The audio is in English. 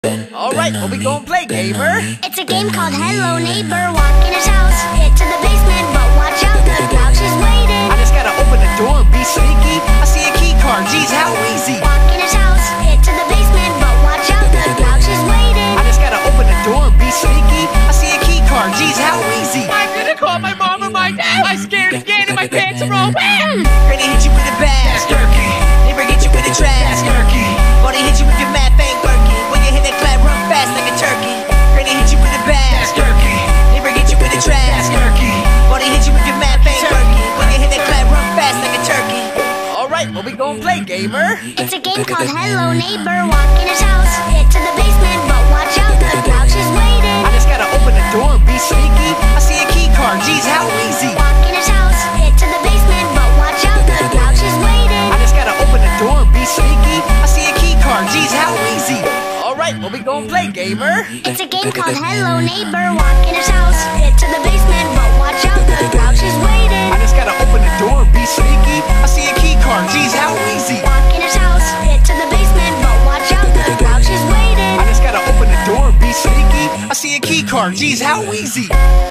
Alright, what we gon' play, gamer? It's a game called Hello Neighbor. Walk in his house, head to the basement, but watch out, the couch is waiting. I just gotta open the door and be sneaky. I see a key card, geez, how easy. Walk in his house, head to the basement, but watch out, the couch is waiting. I just gotta open the door and be sneaky. I see a key card, geez, how easy. I'm gonna call my mom or my dad. I'm scared again and my pants are all wet. Granny hit you with a bat, turkey. Neighbor get you with a trash, turkey. Buddy hit you with your mad fang working. When you hit that clap, run fast like a turkey. Granny hit you with a bat, turkey. Neighbor get you with a trash, turkey. Buddy hit you with your mad fang working. When you hit that clap, run fast like a turkey. Alright, what we gon' play, gamer? It's a game called Hello Neighbor. Walk in his house, head to the basement, but watch out, the couch is waiting. I just gotta open the door and be sneaky. I see a key card, geez, how easy. Walk in his house, head to the basement, but watch out, the couch is waiting. I just gotta open the door and be sneaky. I see a key card, geez, how easy. Alright, what we gon' play, gamer? It's a game called Hello Neighbor. Walk in his house, head to the basement, but watch out, the couch is waiting. I just gotta open the door and be sneaky. I see a key card, geez, how easy. Walk in his house, head to the basement, but watch out, the couch is waiting. I just gotta open the door and be sneaky. I see a key card, geez, how easy.